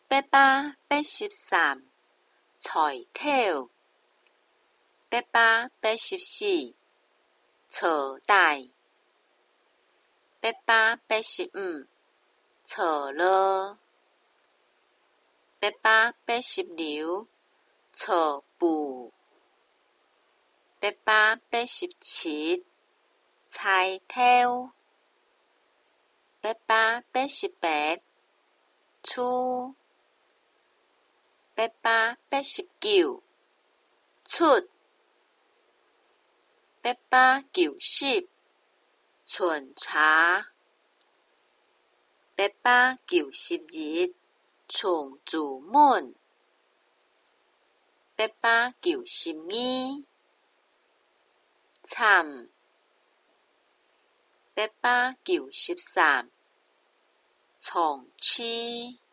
883菜頭884錯帶885錯了886錯布887菜頭888厝889出890巡查890日從住門892慘893從此